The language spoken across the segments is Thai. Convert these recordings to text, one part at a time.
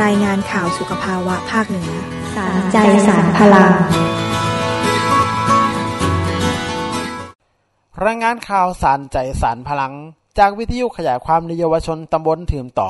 รายงานข่าวสุขภาวะภาคเหนือสารใจสารพลังรายงานข่าวสารใจสารพลังจากวิทยุขยายความในเยาวชนตำบลถืมตอง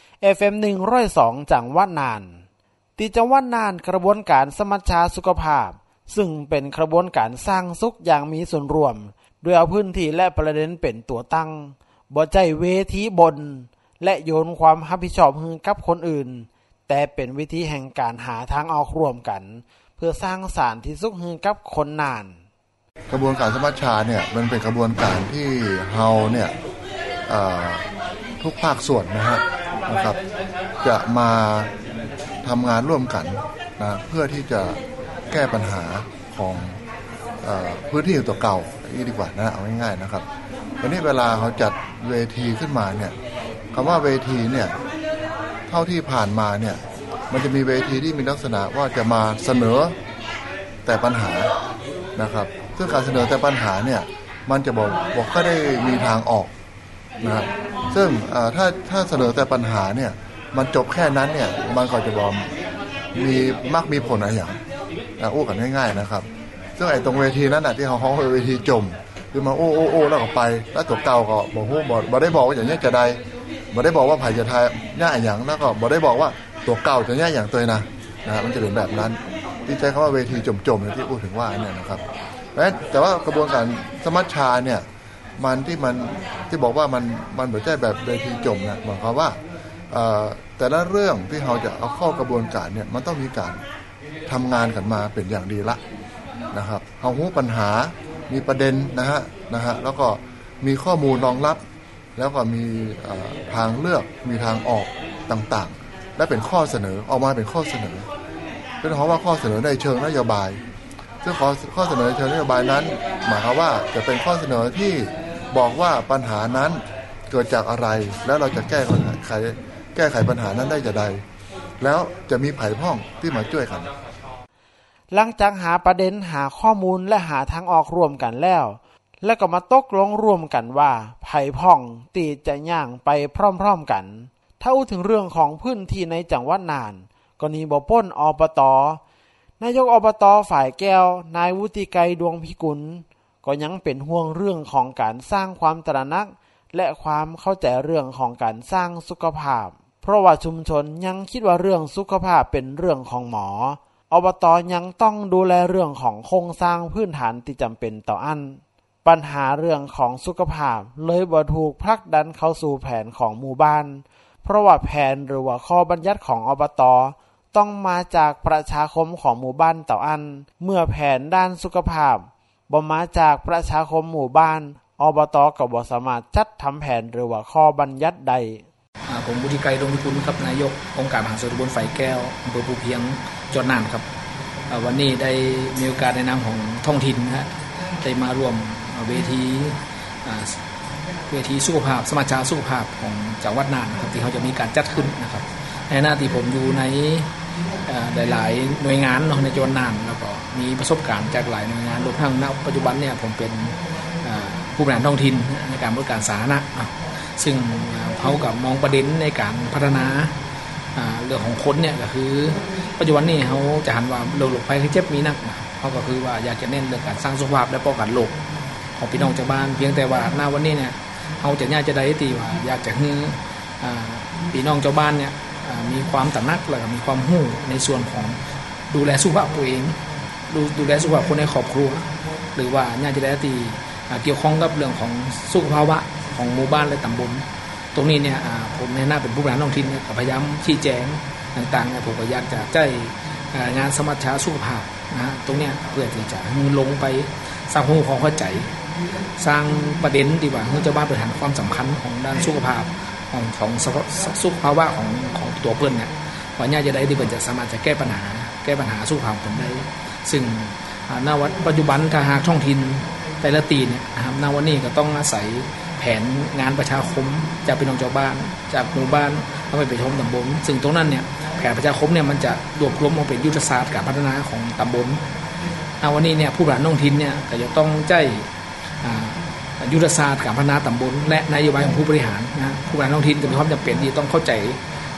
FM 102จังหวัดน่านที่จังหวัดน่านกระบวนการสมัชชาสุขภาพซึ่งเป็นกระบวนการสร้างสุขอย่างมีส่วนร่วมโดยเอาพื้นที่และประเด็นเป็นตัวตั้งบ่ใจเวทีบนและโยนความรับผิดชอบให้กับคนอื่นแต่เป็นวิธีแห่งการหาทางออกร่วมกันเพื่อสร้างสรรค์ที่สุขให้กับคนน่านกระบวนการสมัชชาเนี่ยมันเป็นกระบวนการที่เฮาเนี่ยทุกภาคส่วนนะครับจะมาทำงานร่วมกันนะเพื่อที่จะแก้ปัญหาของพื้นที่ตัวเก่าอีกดีกว่านะเอาง่ายๆนะครับวันนี้เวลาเขาจัดเวทีขึ้นมาเนี่ยคำว่าเวทีเนี่ยเท่าที่ผ่านมาเนี่ยมันจะมีเวทีที่มีลักษณะว่าจะมาเสนอแต่ปัญหานะครับซึ่งการเสนอแต่ปัญหาเนี่ยมันจะบอกก็ได้มีทางออกนะครับซึ่งถ้าเสนอแต่ปัญหาเนี่ยมันจบแค่นั้นเนี่ยมันก็จะบอกมีผลอะไรอย่างอู้กันง่ายๆนะครับซึ่งไอ้ตรงเวทีนั้นน่ะที่เขาเวทีจมคือมาโอ้แล้วก็ไปแล้วตัวเก่าก็บ่ได้บอกว่าอย่างนี้จะได้บ่ได้บอกว่าไผจะทายย่าอย่างแล้วก็บ่ได้บอกว่าตัวเก่าจะย่าอย่างตัวนะมันจะเป็นแบบนั้นที่ใช้คำว่าเวทีจมๆที่พูดถึงว่าเนี่ยนะครับแต่ว่ากระบวนการสมัชชาเนี่ยมันที่บอกว่ามันไม่ใช่แบบเวทีจมนะหมายความว่าแต่ละเรื่องที่เราจะเอาเข้ากระบวนการเนี่ยมันต้องมีการทำงานกันมาเป็นอย่างดีละนะครับเรารู้ปัญหามีประเด็นนะฮะแล้วก็มีข้อมูลรองรับแล้วก็มีทางเลือกมีทางออกต่างๆและเป็นข้อเสนอออกมาเป็นข้อเสนอเป็นเพราะว่าข้อเสนอในเชิงนโยบายซึ่งข้อเสนอในเชิงนโยบายนั้นหมายความว่าจะเป็นข้อเสนอที่บอกว่าปัญหานั้นเกิดจากอะไรแล้วเราจะแก้ไขปัญหานั้นได้อย่างไรแล้วจะมีไผ่พ้องที่มาช่วยกันหลังจากหาประเด็นหาข้อมูลและหาทางออกร่วมกันแล้วก็มาตกลงร่วมกันว่าไผ่พ้องตีจะย่างไปพร้อมๆกันถ้าพูดถึงเรื่องของพื้นที่ในจังหวัดน่านก็มีบ่พ้นอบต.นายกอบต.ฝ่ายแก้วนายวุฒิไกรดวงพิกุลก็ยังเป็นห่วงเรื่องของการสร้างความตระหนักและความเข้าใจเรื่องของการสร้างสุขภาพเพราะว่าชุมชนยังคิดว่าเรื่องสุขภาพเป็นเรื่องของหมออบต.ยังต้องดูแลเรื่องของโครงสร้างพื้นฐานที่จำเป็นต่ออันปัญหาเรื่องของสุขภาพเลยบ่ถูกผลักดันเข้าสู่แผนของหมู่บ้านเพราะว่าแผนหรือว่าข้อบัญญัติของอบต.ต้องมาจากประชาคมของหมู่บ้านต่ออันเมื่อแผนด้านสุขภาพบ่มาจากประชาคมหมู่บ้านอบต.ก็บ่สามารถจัดทำแผนหรือว่าข้อบัญญัติใดผมวุฒิไกรดวงพิกุลครับนายกองค์การมหาส่วนตำบลฝ่ายแก้วอำเภอภูเพียงจังหวัดน่านครับวันนี้ได้มีโอกาสในนามของท้องถิ่นได้มาร่วมเวทีสุขภาพสมัชชาสุขภาพของจังหวัดน่านครับที่เขาจะมีการจัดขึ้นนะครับในหน้าที่ผมอยู่ในหลายๆหน่วยงานในจังหวัดน่านแล้วก็มีประสบการณ์จากหลายหน่วยงานรวมทั้งณปัจจุบันเนี่ยผมเป็นผู้บริหารท้องถิ่นในการบริการสาธารณะซึ่งเขากับมองประเด็นในการพัฒนาเรื่องของคนเนี่ยก็คือปัจจุบันนี้เขาจะหันว่าโรคภัยไข้เจ็บมีนักเขาก็คือว่าอยากจะเน้นเรื่องการสร้างสุขภาพและป้องกันโรคของพี่น้องชาวบ้านเพียงแต่ว่าหน้าวันนี้เนี่ยเขาจะน่าจะได้ตีว่าอยากจะให้พี่น้องชาวบ้านเนี่ยมีความตระหนักและมีความรู้ในส่วนของดูแลสุขภาพตัวเองดูแลสุขภาพคนในครอบครัวหรือว่าน่าจะได้ตีเกี่ยวข้องกับเรื่องของสุขภาวะของหมู่บ้านและตำบลตรงนี้เนี่ยผมในหน้าเป็นผู้บริหารท้องถิ่นเนี่ยพยายามชี้แจงต่างๆผมก็อยากจะใจงานสมัชชาสุขภาพตรงเนี้ยเพื่อที่จะลงไปสร้างความเข้าใจสร้างประเด็นดีกว่าให้เจ้าบ้านบริหารความสำคัญของด้านสุขภาพของสุขภาวะของตัวเพื่อนเนี่ยว่าน่าจะได้ที่เพื่อนจะสามารถจะแก้ปัญหาสุขภาพเพื่อนได้ซึ่งณปัจจุบันถ้าหากท้องถิ่นแต่ละตีเนี่ยนะครับณวันนี้ก็ต้องอาศัยแผนงานประชาคมจากพี่น้องชาวบ้านจากหมู่บ้านเข้าไปประชุมตำบลซึ่งตรงนั้นเนี่ยแผนประชาคมเนี่ยมันจะรวบรวมมาเป็นยุทธศาสตร์การพัฒนาของตำบลวันนี้เนี่ยผู้บริหารท้องถิ่นเนี่ยก็จะต้องใจยุทธศาสตร์การพัฒนาตำบลและนโยบายของผู้บริหารนะผู้บริหารท้องถิ่นก็มีความจำเป็นที่ต้องเข้าใจ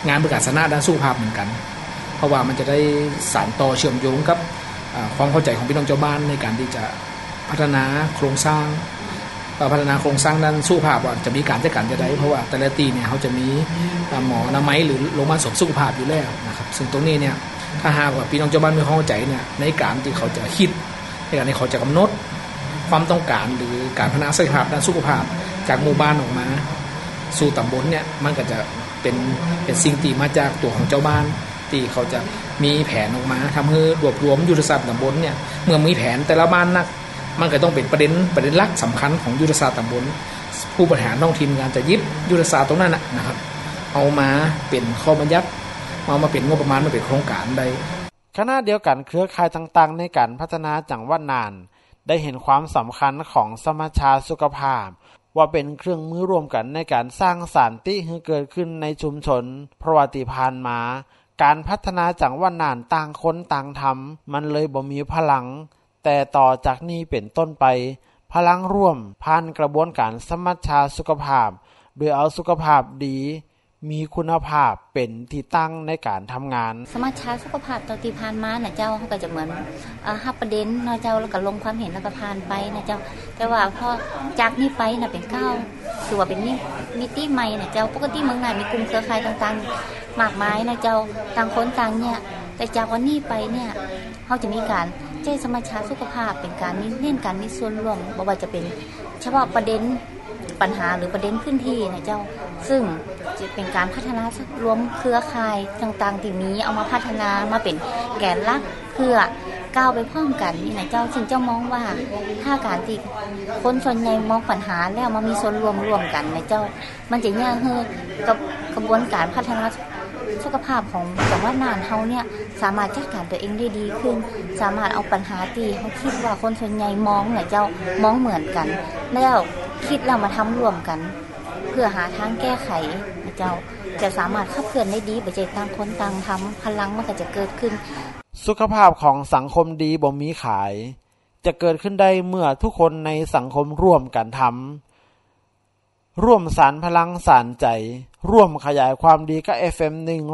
งานประกาศนาด้านสุขภาพเหมือนกันเพราะว่ามันจะได้สานต่อเชื่อมโยงกับความเข้าใจของพี่น้องชาวบ้านในการที่จะพัฒนาโครงสร้างด้านสุขภาพว่าจะมีการจัดการจะได้เพราะว่าแต่ละตีเนี่ยเขาจะมีหมออนามัยหรือโรงพยาบาลสุขภาพอยู่แล้วนะครับซึ่งตรงนี้เนี่ยถ้าหากว่าพี่น้องชาวบ้านมีความเข้าใจเนี่ยในการที่เขาจะคิดในการที่เขาจะกำหนดความต้องการหรือการพัฒนาศักยภาพด้านสุขภาพจากหมู่บ้านออกมาสู่ตำบลเนี่ยมันก็จะเป็นสิ่งที่มาจากตัวของเจ้าบ้านที่เขาจะมีแผนออกมาทำให้รวบรวมยุทธศาสตร์ตำบลเนี่ยเมื่อมีแผนแต่ละบ้านนักมันก็ต้องเป็นประเด็นหลักสำคัญของยุทธศาสตร์ตำบลผู้บริหารท้องถิ่นงานจะยึดยุทธศาสตร์ตรงนั้นนะครับเอามาเป็นข้อบัญญัติเอามาเป็นงบประมาณมาเป็นโครงการได้ขณะเดียวกันเครือข่ายต่างๆในการพัฒนาจังหวัดน่านได้เห็นความสำคัญของสมัชชาสุขภาพว่าเป็นเครื่องมือร่วมกันในการสร้างสันติให้เกิดขึ้นในชุมชนประวัติผ่านมาการพัฒนาจังหวัดน่านต่างคนต่างทำมันเลยบ่มีพลังแต่ต่อจากนี้เป็นต้นไปพลังร่วมผ่านกระบวนการสมัชชาสุขภาพโดยเอาสุขภาพดีมีคุณภาพเป็นที่ตั้งในการทำงานสมัชชาสุขภาพตอนที่ผ่านมาน่ะเจ้าเขาก็จะเหมือนฮับประเด็นเนาะเจ้าแล้วก็ลงความเห็นแล้วก็ผ่านไปนะเจ้าแต่ว่าพอจากนี้ไปน่ะเป็นก้าวคือว่าเป็นมิติใหม่น่ะเจ้าปกติเมืองน่านมีกลุ่มเครือข่ายต่างๆมากมายนะเจ้าต่างคนต่างเนี่ยแต่จากวันนี้ไปเนี่ยเขาจะมีการเจ้าสมัชชาสุขภาพเป็นการเน้นการมีส่วนร่วมบ่ว่าจะเป็นเฉพาะประเด็นปัญหาหรือประเด็นพื้นที่นะเจ้าซึ่งจะเป็นการพัฒนารวมเครือข่ายต่างๆที่มีเอามาพัฒนามาเป็นแกนหลักเพื่อก้าวไปพร้อมกันนี่นะเจ้าซึ่งเจ้ามองว่าถ้าการที่คนส่วนใหญ่มองปัญหาแล้วมามีส่วนร่วมกันนะเจ้ามันจะยากให้กับกระบวนการพัฒนาสุขภาพของจังหวัดน่านเฮาเนี่ยสามารถจัดการตัวเองได้ดีขึ้นสามารถเอาปัญหาที่เฮาคิดว่าคนส่วนใหญ่มองเนี่ยเจ้ามองเหมือนกันแล้วคิดแล้วมาทำร่วมกันเพื่อหาทางแก้ไขนะเจ้าจะสามารถขับเคลื่อนได้ดีไปใจต่างคนต่างทำพลังมันก็จะเกิดขึ้นสุขภาพของสังคมดีบ่มีขายจะเกิดขึ้นได้เมื่อทุกคนในสังคมร่วมกันทำร่วมสานพลังสานใจร่วมขยายความดีกับ FM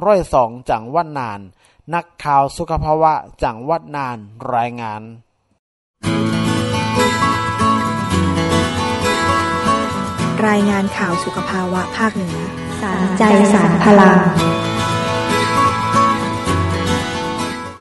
102จังหวัดน่านนักข่าวสุขภาวะจังหวัดน่านรายงานรายงานข่าวสุขภาวะภาคเหนือสานใจสานพลัง